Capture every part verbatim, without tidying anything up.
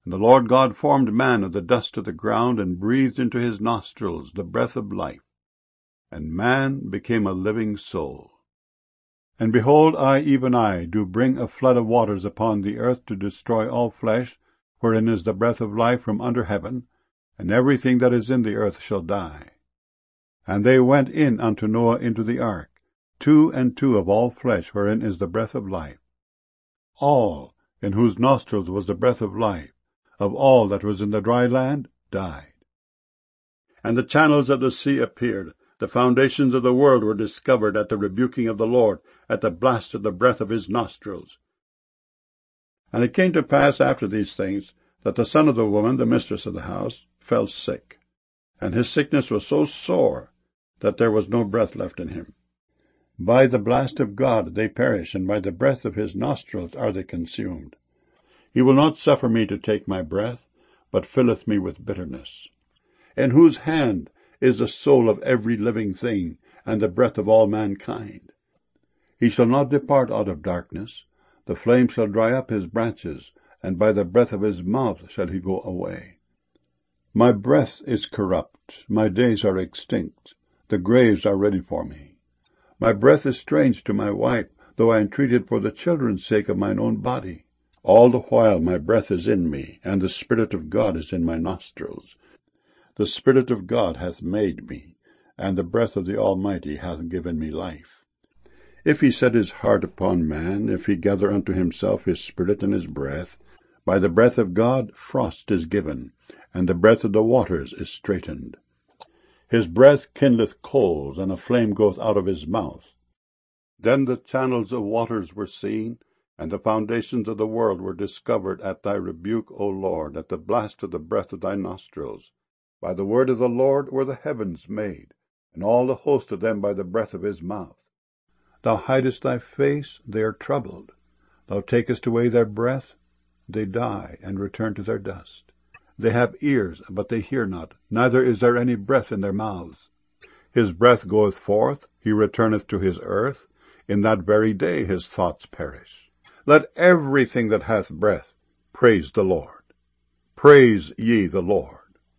And the Lord God formed man of the dust of the ground, and breathed into his nostrils the breath of life. And man became a living soul. And behold, I, even I, do bring a flood of waters upon the earth to destroy all flesh, wherein is the breath of life from under heaven, and everything that is in the earth shall die. And they went in unto Noah into the ark, two and two of all flesh, wherein is the breath of life. All, in whose nostrils was the breath of life, of all that was in the dry land, died. And the channels of the sea appeared, the foundations of the world were discovered at the rebuking of the Lord, at the blast of the breath of his nostrils. And it came to pass after these things, that the son of the woman, the mistress of the house, fell sick. And his sickness was so sore, that there was no breath left in him. By the blast of God they perish, and by the breath of his nostrils are they consumed. He will not suffer me to take my breath, but filleth me with bitterness. In whose hand is the soul of every living thing, and the breath of all mankind. He shall not depart out of darkness, the flame shall dry up his branches, and by the breath of his mouth shall he go away. My breath is corrupt, my days are extinct, the graves are ready for me. My breath is strange to my wife, though I entreated for the children's sake of mine own body. All the while my breath is in me, and the Spirit of God is in my nostrils. The Spirit of God hath made me, and the breath of the Almighty hath given me life. If he set his heart upon man, if he gather unto himself his spirit and his breath, by the breath of God frost is given, and the breath of the waters is straitened. His breath kindleth coals, and a flame goeth out of his mouth. Then the channels of waters were seen, and the foundations of the world were discovered at thy rebuke, O Lord, at the blast of the breath of thy nostrils. By the word of the Lord were the heavens made, and all the host of them by the breath of his mouth. Thou hidest thy face, they are troubled. Thou takest away their breath, they die, and return to their dust. They have ears, but they hear not, neither is there any breath in their mouths. His breath goeth forth, he returneth to his earth, in that very day his thoughts perish. Let everything that hath breath praise the Lord. Praise ye the Lord.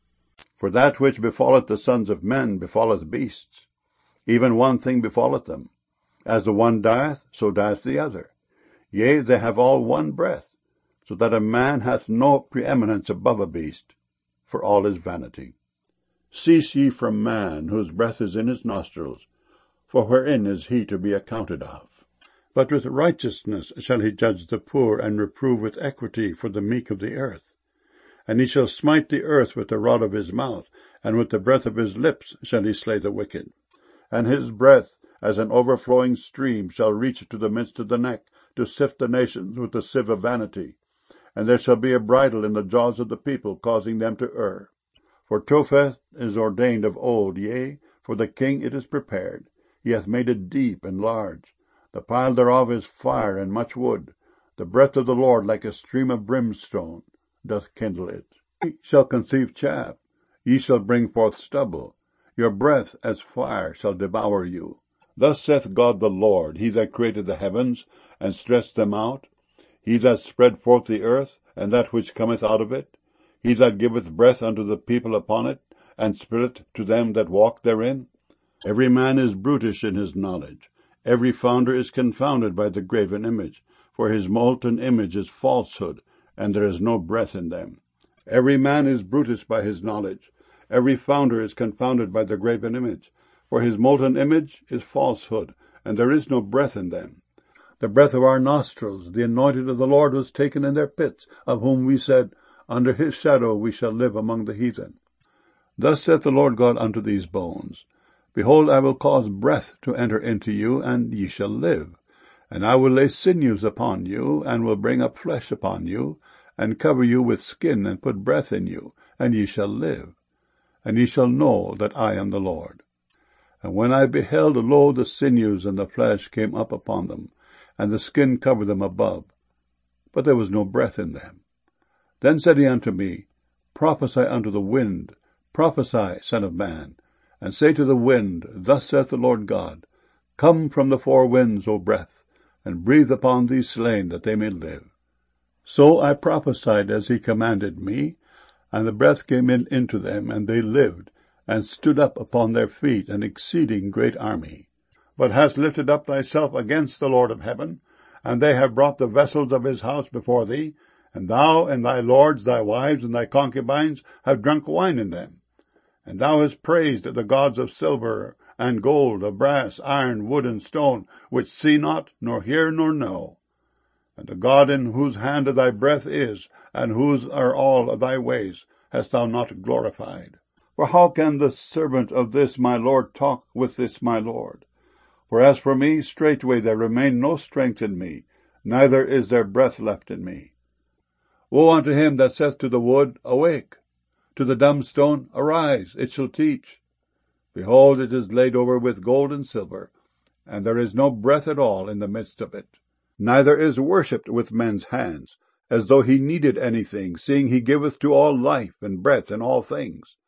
For that which befalleth the sons of men befalleth beasts. Even one thing befalleth them. As the one dieth, so dieth the other. Yea, they have all one breath, so that a man hath no preeminence above a beast, for all is vanity. Cease ye from man, whose breath is in his nostrils, for wherein is he to be accounted of? But with righteousness shall he judge the poor, and reprove with equity for the meek of the earth. And he shall smite the earth with the rod of his mouth, and with the breath of his lips shall he slay the wicked. And his breath, as an overflowing stream, shall reach to the midst of the neck, to sift the nations with the sieve of vanity. And there shall be a bridle in the jaws of the people, causing them to err. For Topheth is ordained of old, yea, for the king it is prepared. He hath made it deep and large. The pile thereof is fire and much wood. The breath of the Lord, like a stream of brimstone, doth kindle it. Ye shall conceive chaff, ye shall bring forth stubble. Your breath as fire shall devour you. Thus saith God the Lord, he that created the heavens, and stretched them out, he that spread forth the earth, and that which cometh out of it, he that giveth breath unto the people upon it, and spirit to them that walk therein. Every man is brutish in his knowledge. Every founder is confounded by the graven image, for his molten image is falsehood, and there is no breath in them. Every man is brutish by his knowledge. Every founder is confounded by the graven image, for his molten image is falsehood, and there is no breath in them. The breath of our nostrils, the anointed of the Lord, was taken in their pits, of whom we said, Under his shadow we shall live among the heathen. Thus saith the Lord God unto these bones, Behold, I will cause breath to enter into you, and ye shall live. And I will lay sinews upon you, and will bring up flesh upon you, and cover you with skin, and put breath in you, and ye shall live. And ye shall know that I am the Lord. And when I beheld, lo, the sinews and the flesh came up upon them, and the skin covered them above, but there was no breath in them. Then said he unto me, Prophesy unto the wind, prophesy, son of man, and say to the wind, Thus saith the Lord God, Come from the four winds, O breath, and breathe upon these slain, that they may live. So I prophesied as he commanded me, and the breath came in into them, and they lived, and stood up upon their feet, an exceeding great army. But hast lifted up thyself against the Lord of heaven, and they have brought the vessels of his house before thee, and thou and thy lords, thy wives, and thy concubines have drunk wine in them. And thou hast praised the gods of silver and gold, of brass, iron, wood, and stone, which see not, nor hear, nor know. And the God in whose hand thy breath is, and whose are all thy ways, hast thou not glorified. For how can the servant of this my Lord talk with this my Lord? For as for me, straightway there remained no strength in me, neither is there breath left in me. Woe unto him that saith to the wood, Awake! To the dumb stone, Arise, it shall teach. Behold, it is laid over with gold and silver, and there is no breath at all in the midst of it. Neither is worshipped with men's hands, as though he needed anything, seeing he giveth to all life and breath and all things.